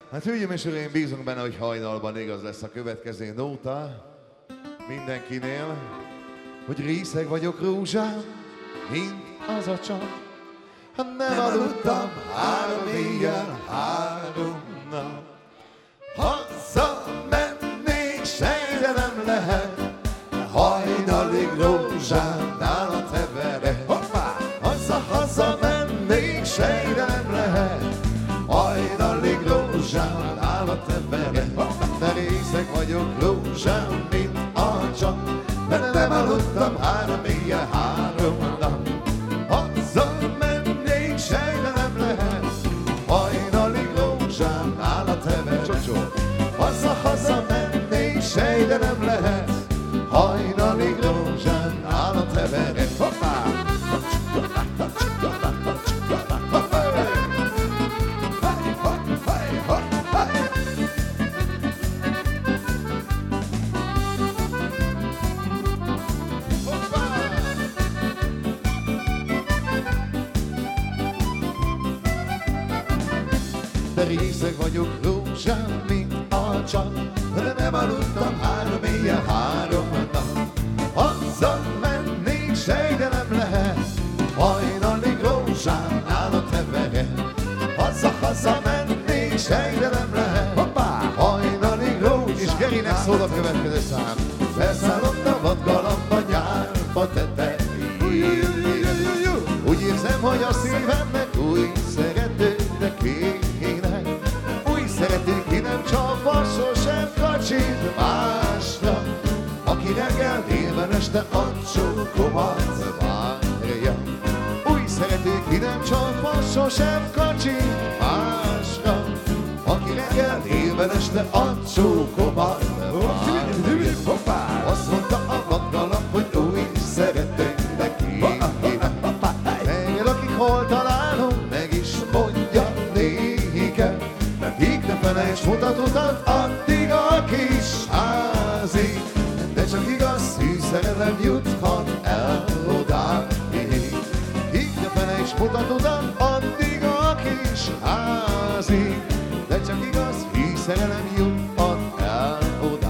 Hát hölgyeim és uraim, bízunk benne, hogy hajnalban igaz lesz a következő nóta mindenkinél, hogy részeg vagyok rózsám, mint az a csap. Ha nem aludtam 3 éjjel, 3 nap. Hazamennék, sejre nem lehet, hajnalig rózsám nálad heverek. Hazamennék, sejre nem lehet, hajnalig rózsám nálad heverek. De részeg vagyok rózsám, mint a csap, mert nem aludtam 3 éjjel, 3 nap. Hazamennék, sejre nem lehet, hajnalig rózsám nálad heverek. Hazamennék, sejre nem lehet, hajnalig rózsám nálad heverek. Hoppá! De részeg vagyok rózsám, mint a csap, de nem aludtam 3 éjjel, 3 nap. Hazamennék, sejre nem lehet, hajnalig rózsám nálad heverek. Hazamennék, sejre nem lehet, hoppá, hajnalig rózsám. És Gerinek szól a következő szám. Felszállott a vadgalamba nyárfa tetején. Úgy érzem, hogy a szívemnek új szeretőnek kéne. Új szerető, ki nem csapva, sosem kacsint másra, aki reggel, délben, este a csókomat várja. Új szerető, ki nem csapva, sosem kacsint másra, aki reggel, délben, este a csókomat várja. Azt mondta a vadgalap, hogy új szeretőnek kéne. Lakik, hol találom, meg is mondja nékem. Híg ne felejtsd, mutat utat addig a kis házig, de csak igaz hű szerelem juthat el odáig. Híg ne felejtsd, mutat utat addig a kis házig, de csak igaz hű szerelem juthat el odáig.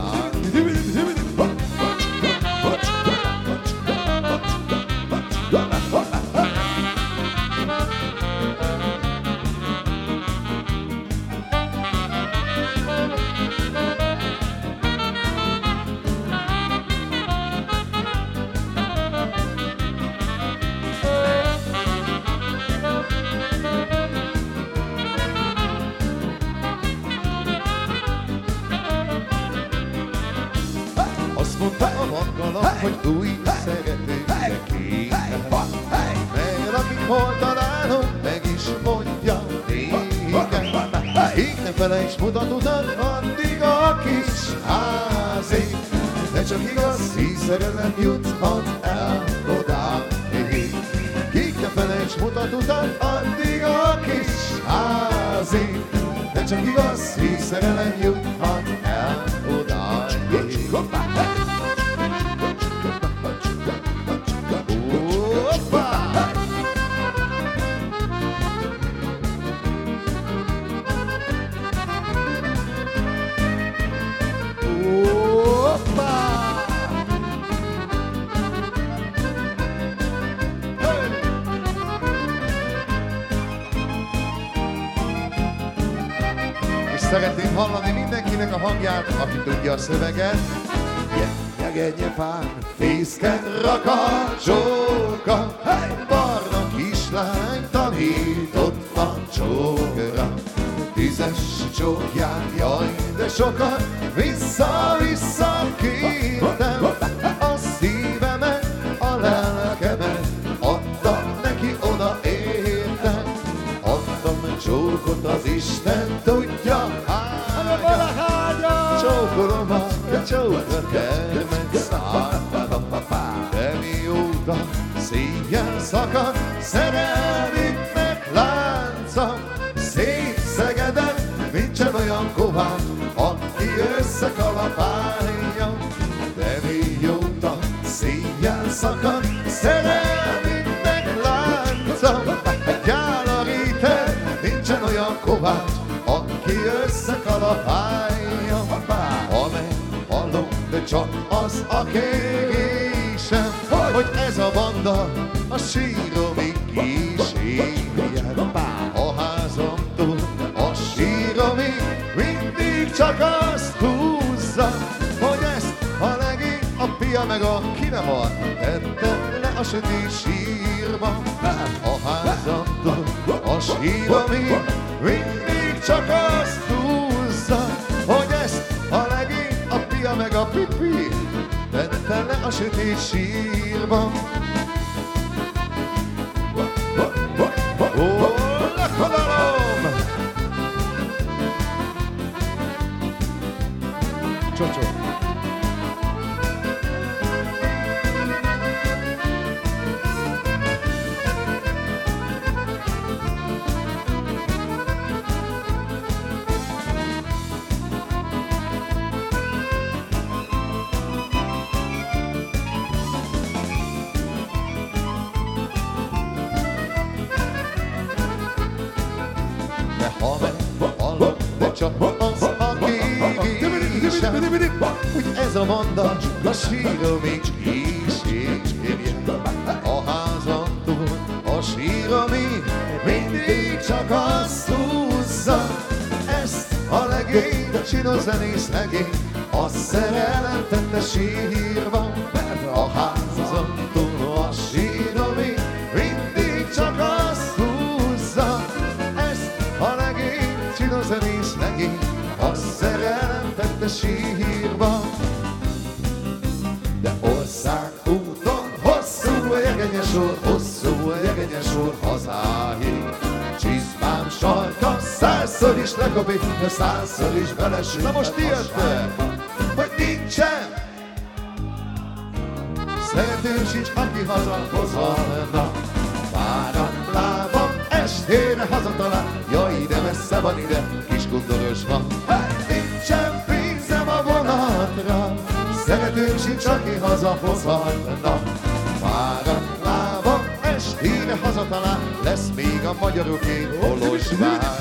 Azt mondta a vadgalap, hogy új szeretőnek kéne. Mert akik hol találom, meg is mondja nékem. Híg ne felejtsd, mutat utat addig a kis házig, de csak igaz hű szerelem juthat el odáig. Híg ne felejtsd, mutat utat addig a kis házig, de csak igaz hű szerelem juthat el odáig. Szeretném hallani mindenkinek a hangját, aki tudja a szöveget. Jegennye-fán fészken rakacsóka, barna kislány tanított a csókra. Tízes csókját, jaj, de sokat vissza-vissza kértem. A szívemet, a lelkemet adtam neki, oda értem. Adtam csókot, az Isten tudja hányan. Csókolom a csókra termet szálltam, de mióta széjjel szakad szerelmünknek lánca. Szép Szegeden nincsen olyan kovács, aki összekalapálja. De mióta széjjel szakad szerelmünknek lánca, gyála réten nincsen olyan kovács, aki összekalapálja. összekalapálja, amely hallom, de csak az a kérésem, hogy ez a banda a síromig kísérjen. A házamtól a síromig mindig csak azt húzza, hogy ezt a legény a pia meg a kinemar tette le a sötét sírba. A házamtól a síromig mindig csak azt húzza, hogy ezt a legény a pia meg a pipi tette le a sötét sírba. Ó, lakodalom! Csocsó! Csak az a kérésem, hogy ez a banda a síromig kísérjen. A házamtól a síromig mindig csak azt húzza, ezt a legény, a csinos zenész legény, a szerelem tette sírba. A házamtól a síromig mindig csak azt húzza, ezt a legény, csinos zenész legény, a szerelem tette sírba. De országúton hosszú a jegenyes úr, hosszú a jegenyes úr hazáig. Csizmám sarka, 100-szor is lekopik, de 100-szor is belesünk. Na most jöttek, hogy nincsen szeretőm sincs, aki hazahozalna. Fáradt lábam estére hazatalál, jaj, de messze van ide, Kiskundoros van. Nincsen pénzem a vonatra, szeretőm sincs, aki hazahozalna. Fáradt lábam estére hazatalál, lesz még a magyaroké Kolozsvár.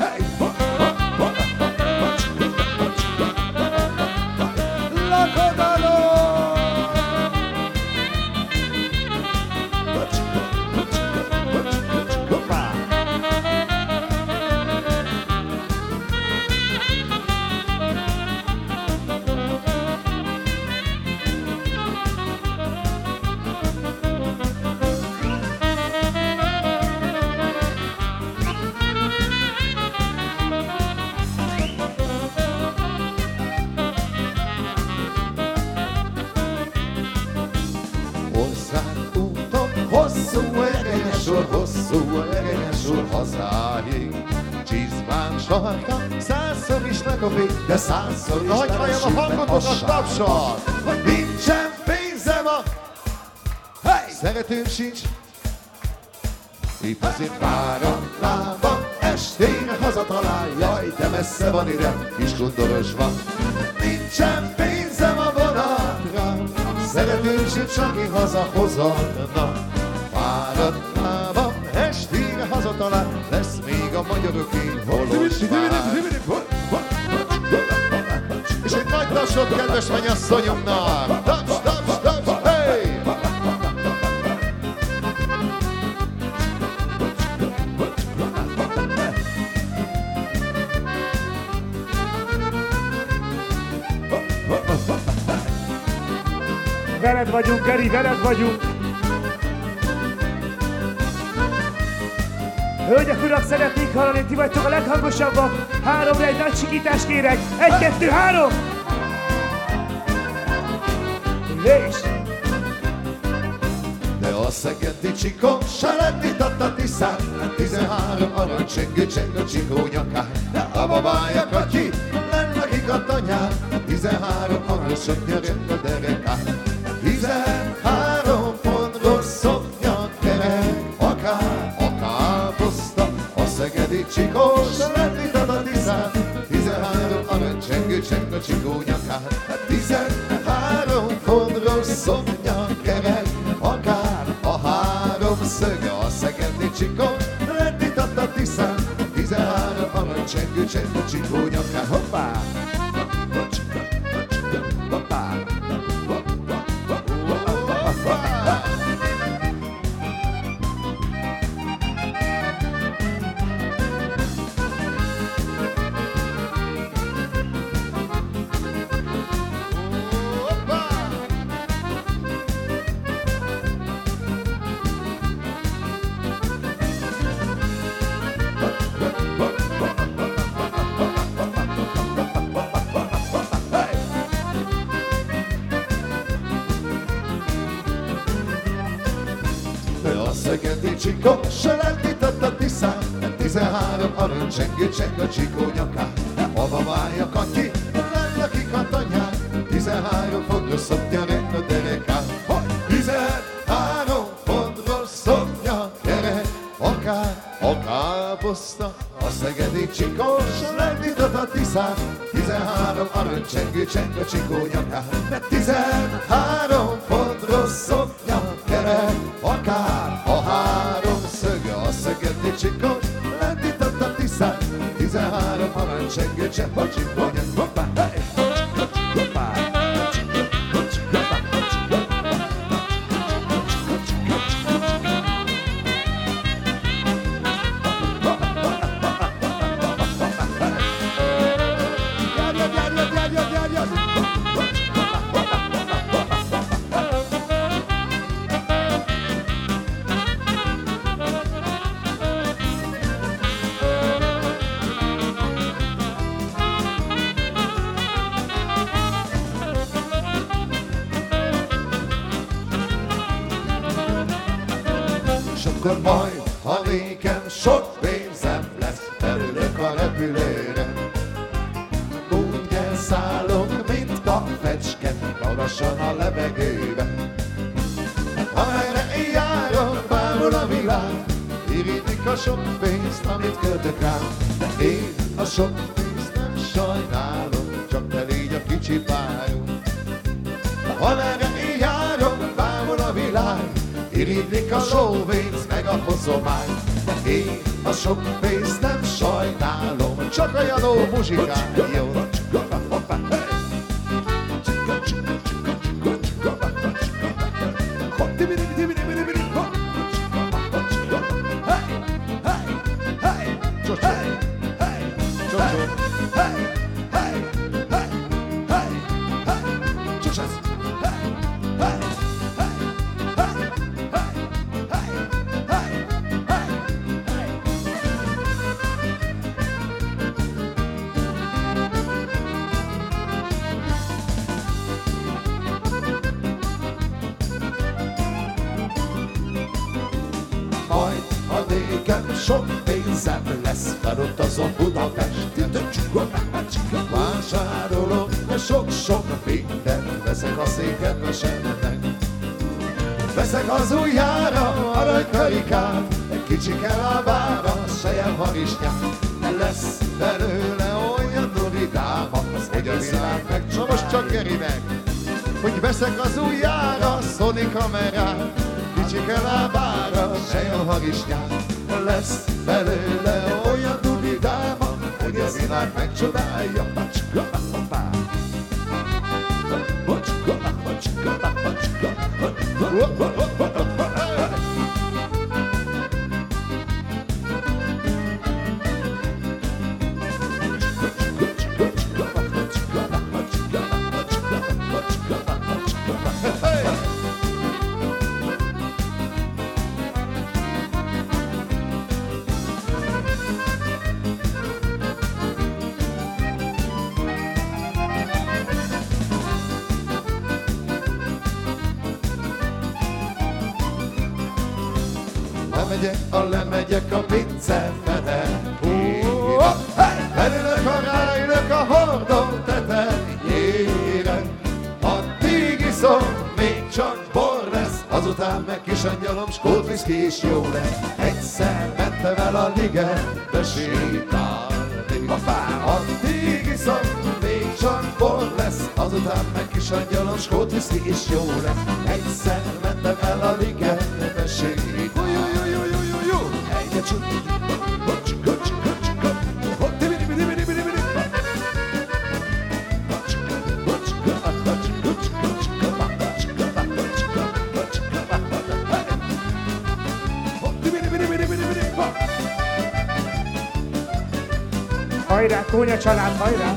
Hosszú a jegenyes úr hazáig. Csizmán sarka, 100-szor is lekopik, de 100-szor is Nagy hajam a hangotokat tapsol, hogy nincsen pénzem a szeretőm sincs. Épp azért fáradt lábam estére hazatalál, jaj, de messze van ide, Kiskundoros van. Nincsen pénzem a vonatra, szeretőm sincs, aki hazahozalna. Fáradt lábam estére hazatalál, lesz még a magyaroké Kolozsvár. És egy nagy tapsot kedves mennyasszonyunknak! Taps, taps, taps, hey! Veled vagyunk, Geri, veled vagyunk! Hölgyek, urak, szeretnék hallani, ti vagytok a leghangosabbak. 3-ra egy nagy sikítást kérek. 1, 2, 3! És! De a szegedi csikó se lett itt a Tiszán, 13 aranycsengő cseng a csikó nyakán. De a babája Katyi, lennekik a tanyán, 13 aranyos nyerett a derekán. 13 pontos szoknya kerek, akár káposzta. A szegedi csikós lett itt a Tiszán, 13 aranycsengő cseng a csikó nyakán. 13 pontos szoknya kerek, akár a háromszög. A szegedi csikós lett itt a Tiszán, 13 aranycsengő cseng a csikó nyakán. muzsikát. Hoppá! Hoppá! A szegedi csikó se lendített a tiszán, 13 aranycsengő cseng a csikó nyakán. Hova váljak ki, lenne kikat anyán, 13 fontos szoknya rend a derekán. 13 fontos szoknya gyerek, a káposzta. A szegedi csikó se lendített a tiszán, 13 aranycsengő cseng a csikó nyakán. 13 fontos szoknya gyerek, akár a háromszög, a szegedi csikó lendített a tiszán, 13 aranycsengő csepp a csikónyán. Hoppá! Hoppá! És akkor majd, ha nékem sok pénzem lesz, felülök a repülőre. Úgy elszállok, mint a fecske, magasan a levegőbe. Amerre én járok, bárhol a világ, irigylik a sok pénzt, amit költök rám. De én a sok pénzt nem sajnálom, csak te légy a kicsi párom. Amerre én járok, bárhol a világ, irigylik a sóvénz meg a hozomány. De én a sok pénzt nem sajnálom, csak a Janó muzsikája. Majd, ha nékem sok pénzem lesz, felutazom Budapestre. Vásárolok, de sok-sok mindent, veszek a székedvesemnek. Veszek az ujjára aranykarikát, egy kicsike lábára selyemharisnyát. Lesz belőle olyan duridáma, hogy a világ megcsomos. Most csak Geri meg, hogy veszek az ujjára Sony kamerát, kicsike lábára selyemharisnyát. Lesz belőle olyan duridáma, hogy a világ megcsodálja. Lemegyek a pincefede, belülök a rájlök a hordó tetejére. Addig iszom, még csak bor lesz, azután meg kis angyalom, skót viszki is jó lesz. Egyszer mentem el a ligetbe sétálni, addig iszom, még csak bor lesz, azután meg kis angyalom, skót viszki is jó lesz. Egyszer mentem el a ligetbe sétálni. hajrá, Tónya család, hajrá!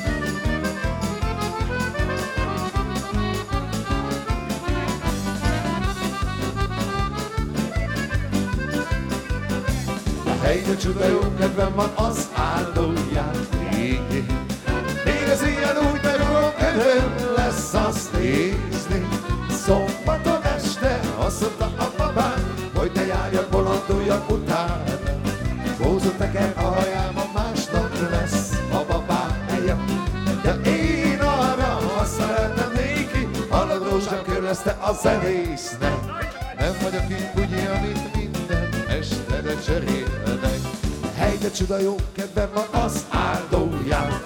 Helyre csuda jó kedvem van az áldóján végén. Még az ilyen úgy megvan, kedvem lesz azt nézni. Szombaton este azt mondta a babám, hogy ne járjak, bolonduljak utána. Gózott nekem a hajában, másnap lesz a babám eljön. De én arra azt szeretem néki, hallag rózsám körülözte a zenésznek. Nem vagyok így bugyi, amit minden este de cserélnek. Helyre csuda jó kedvem van az áldóján